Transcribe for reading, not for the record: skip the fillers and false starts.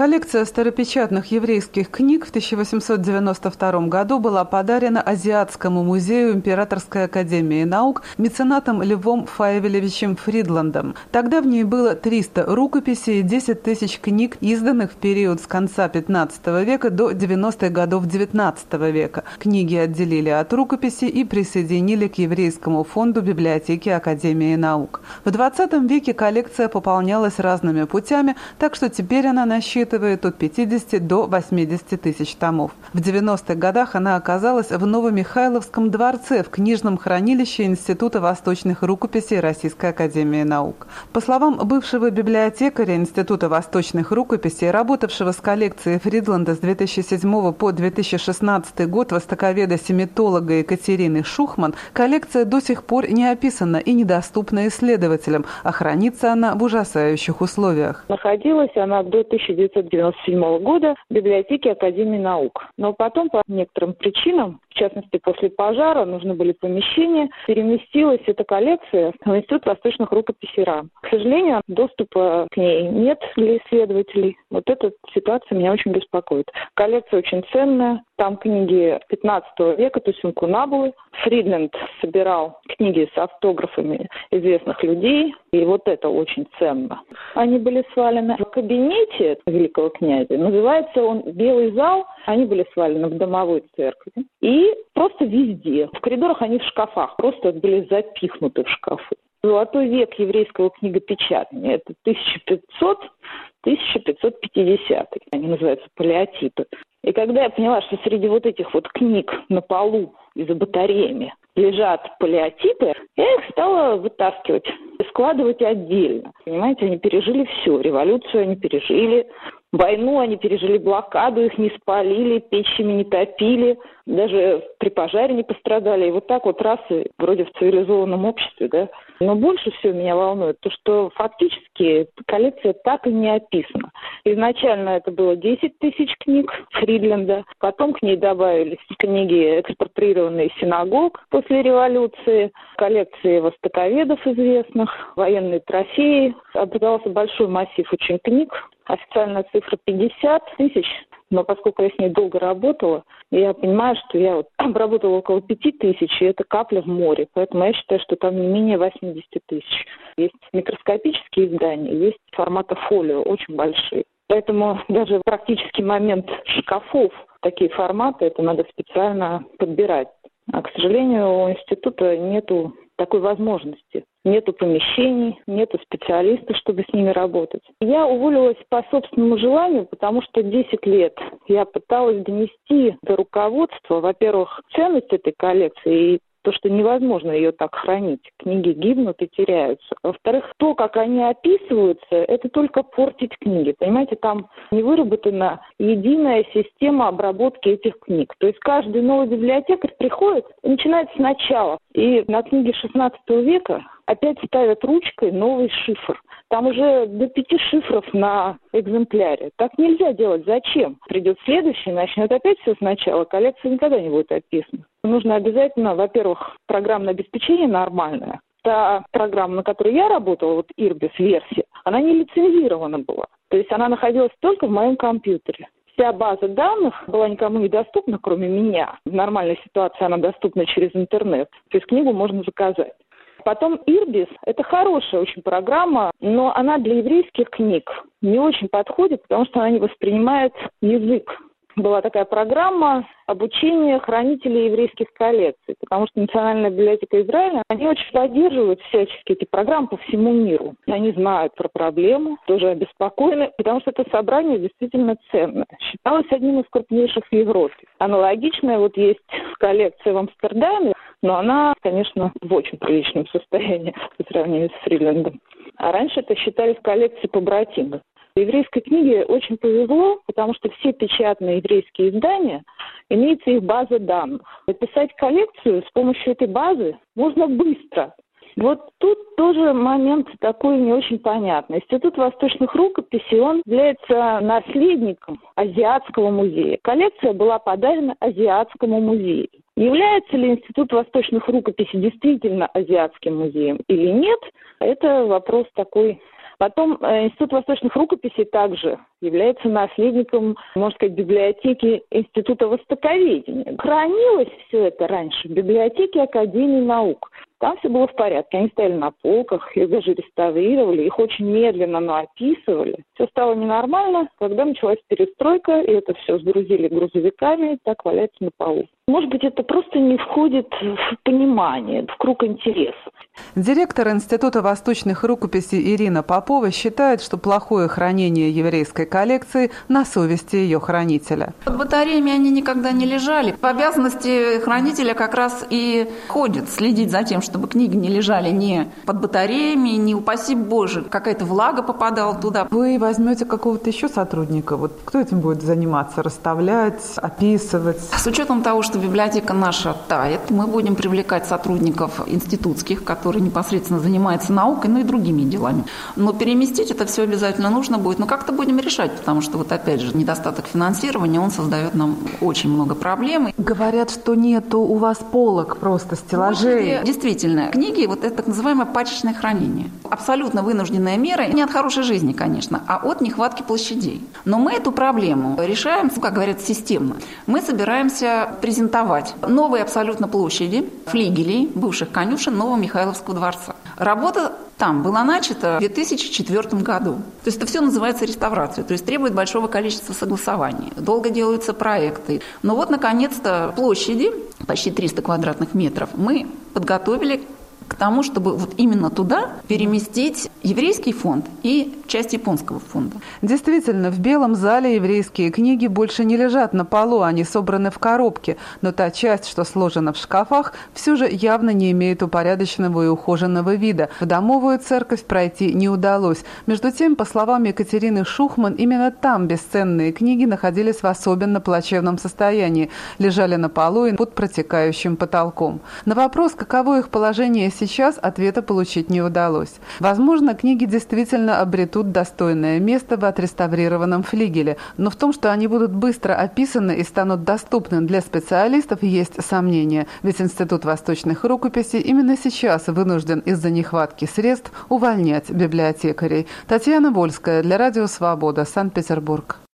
Коллекция старопечатных еврейских книг в 1892 году была подарена Азиатскому музею Императорской академии наук меценатом Львом Фаевелевичем Фридландом. Тогда в ней было 300 рукописей и 10 тысяч книг, изданных в период с конца XV века до 90-х годов XIX века. Книги отделили от рукописей и присоединили к Еврейскому фонду библиотеки Академии наук. В XX веке коллекция пополнялась разными путями, так что теперь она насчитывает от 50 до 80 тысяч томов. В 90-х годах она оказалась в Новомихайловском дворце в книжном хранилище Института восточных рукописей Российской академии наук. По словам бывшего библиотекаря Института восточных рукописей, работавшего с коллекцией Фридланда с 2007 по 2016 год востоковеда-семитолога Екатерины Шухман, коллекция до сих пор не описана и недоступна исследователям, а хранится она в ужасающих условиях. Находилась она до 1997 года в библиотеке Академии наук. Но потом, по некоторым причинам, в частности, после пожара, нужны были помещения, переместилась эта коллекция в Институт восточных рукописей РАН. К сожалению, доступа к ней нет для исследователей. Вот эта ситуация меня очень беспокоит. Коллекция очень ценная. Там книги 15 века, то есть инкунабулы. Фридленд собирал книги с автографами известных людей, и вот это очень ценно. Они были свалены в кабинете великого князя. Называется он «Белый зал». Они были свалены в домовой церкви. И просто везде. В коридорах они в шкафах. Просто были запихнуты в шкафы. Золотой век еврейского книгопечатания. Это 1500-1550. Они называются палеотипы. И когда я поняла, что среди вот этих вот книг на полу и за батареями лежат палеотипы, я их стала вытаскивать и складывать отдельно. Понимаете, они пережили все. Революцию они пережили, войну они пережили, блокаду, их не спалили, печами не топили, даже при пожаре не пострадали. И вот так вот раз и вроде в цивилизованном обществе, да. Но больше всего меня волнует то, что фактически коллекция так и не описана. Изначально это было 10 тысяч книг Фридленда, потом к ней добавились книги, экспроприированные из синагог после революции, коллекции востоковедов известных, военные трофеи. Образовался большой массив очень книг. Официальная цифра 50 тысяч, но поскольку я с ней долго работала, я понимаю, что я вот обработала около 5 тысяч, и это капля в море. Поэтому я считаю, что там не менее 80 тысяч. Есть микроскопические издания, есть формата фолио, очень большие. Поэтому даже практический момент шкафов, такие форматы, это надо специально подбирать. А, к сожалению, у института нету такой возможности. Нету помещений, нету специалистов, чтобы с ними работать. Я уволилась по собственному желанию, потому что 10 лет я пыталась донести до руководства, во-первых, ценность этой коллекции и то, что невозможно ее так хранить. Книги гибнут и теряются. Во-вторых, то, как они описываются, это только портить книги. Понимаете, там не выработана единая система обработки этих книг. То есть каждый новый библиотекарь приходит и начинает сначала. И на книге 16 века опять ставят ручкой новый шифр. Там уже до 5 шифров на экземпляре. Так нельзя делать. Зачем? Придет следующий, начнет опять все сначала. Коллекция никогда не будет описана. Нужно обязательно, во-первых, программное обеспечение нормальное. Та программа, на которой я работала, вот Irbis-версия, она не лицензирована была. То есть она находилась только в моем компьютере. Вся база данных была никому не доступна, кроме меня. В нормальной ситуации она доступна через интернет. То есть книгу можно заказать. Потом Irbis – это хорошая очень программа, но она для еврейских книг не очень подходит, потому что она не воспринимает язык. Была такая программа обучения хранителей еврейских коллекций, потому что Национальная библиотека Израиля, они очень поддерживают всячески эти программы по всему миру. Они знают про проблему, тоже обеспокоены, потому что это собрание действительно ценное. Считалось одним из крупнейших в Европе. Аналогичная вот есть коллекция в Амстердаме, но она, конечно, в очень приличном состоянии по сравнению с Фридлендом. А раньше это считались коллекции побратимы. Еврейской книге очень повезло, потому что все печатные еврейские издания, имеется их база данных. Написать коллекцию с помощью этой базы можно быстро. Вот тут тоже момент такой не очень понятный. Институт восточных рукописей, он является наследником Азиатского музея. Коллекция была подарена Азиатскому музею. Является ли Институт восточных рукописей действительно Азиатским музеем или нет, это вопрос такой Потом Институт восточных рукописей также является наследником, можно сказать, библиотеки Института востоковедения. Хранилось все это раньше в библиотеке Академии наук. Там все было в порядке. Они стояли на полках, их даже реставрировали, их очень медленно, но описывали. Все стало ненормально, когда началась перестройка, и это все сгрузили грузовиками, так валяется на полу. Может быть, это просто не входит в понимание, в круг интересов. Директор Института восточных рукописей Ирина Попова считает, что плохое хранение еврейской коллекции на совести ее хранителя. Под батареями они никогда не лежали. В обязанности хранителя как раз и входит следить за тем, чтобы книги не лежали ни под батареями, ни, упаси Боже, какая-то влага попадала туда. Вы возьмете какого-то еще сотрудника? Вот кто этим будет заниматься? Расставлять, описывать? С учетом того, что библиотека наша тает, мы будем привлекать сотрудников институтских, которые непосредственно занимаются наукой, ну и другими делами. Но переместить это все обязательно нужно будет. Но как-то будем решать, потому что вот опять же недостаток финансирования, он создает нам очень много проблем. Говорят, что нету у вас полок, просто стеллажей. Действительно, книги, вот это так называемое пачечное хранение. Абсолютно вынужденная мера, не от хорошей жизни, конечно, а от нехватки площадей. Но мы эту проблему решаем, как говорят, системно. Мы собираемся презентовать новые абсолютно площади флигелей бывших конюшен Новомихайловского дворца. Работа там была начата в 2004 году. То есть это все называется реставрацией, то есть требует большого количества согласований. Долго делаются проекты. Но вот, наконец-то, площади, почти 300 квадратных метров, мы подготовили к тому, чтобы вот именно туда переместить еврейский фонд и часть японского фонда. Действительно, в Белом зале еврейские книги больше не лежат на полу, они собраны в коробке, но та часть, что сложена в шкафах, все же явно не имеет упорядоченного и ухоженного вида. В домовую церковь пройти не удалось. Между тем, по словам Екатерины Шухман, именно там бесценные книги находились в особенно плачевном состоянии, лежали на полу и под протекающим потолком. На вопрос, каково их положение сейчас, ответа получить не удалось. Возможно, книги действительно обретут достойное место в отреставрированном флигеле, но в том, что они будут быстро описаны и станут доступны для специалистов, есть сомнения, ведь Институт восточных рукописей именно сейчас вынужден из-за нехватки средств увольнять библиотекарей. Татьяна Вольская для Радио Свобода, Санкт-Петербург.